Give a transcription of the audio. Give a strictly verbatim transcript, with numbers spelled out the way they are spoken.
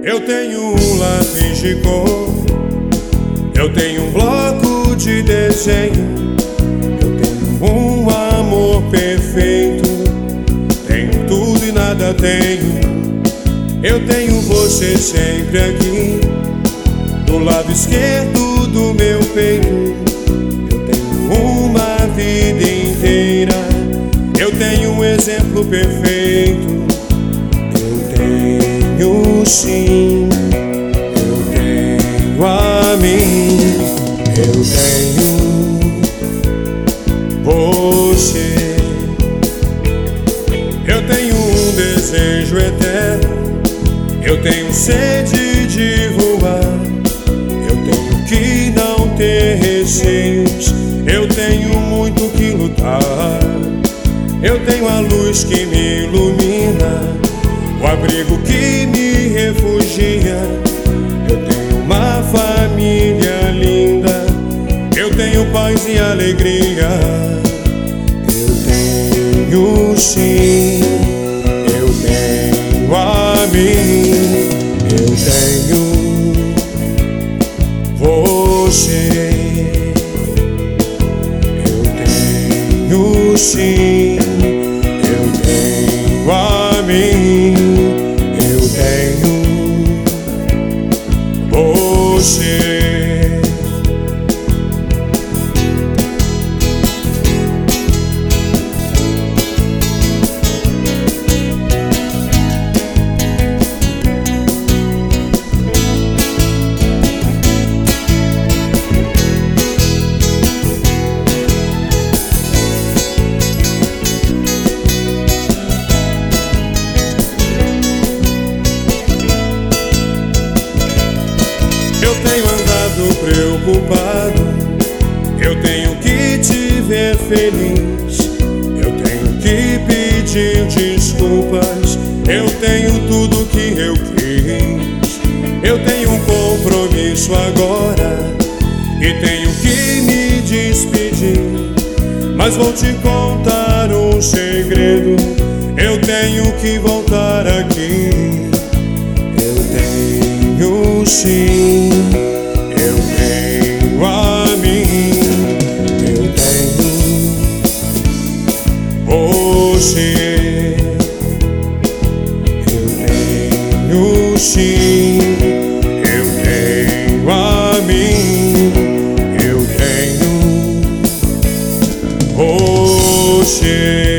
Eu tenho um lápis de cor, eu tenho um bloco de desenho, eu tenho um amor perfeito, tenho tudo e nada tenho. Eu tenho você sempre aqui, do lado esquerdo do meu peito. Eu tenho uma vida inteira, eu tenho um exemplo perfeito. Eu tenho sim, eu tenho a mim, eu tenho você. Eu tenho um desejo eterno, eu tenho sede de voar, eu tenho que não ter receios, eu tenho muito que lutar. Eu tenho a luz que me ilumina, o abrigo que me refugia. Eu tenho uma família linda, eu tenho paz e alegria. Eu tenho sim, eu tenho a mim, eu tenho você. Eu tenho sim, eu tenho a mim, eu tenho você. Eu tenho andado preocupado, eu tenho que te ver feliz, eu tenho que pedir desculpas, eu tenho tudo que eu quis. Eu tenho um compromisso agora e tenho que me despedir, mas vou te contar um segredo, eu tenho que voltar aqui. Eu tenho sim, eu tenho a mim, eu tenho você. Eu tenho sim, eu tenho a mim, eu tenho você.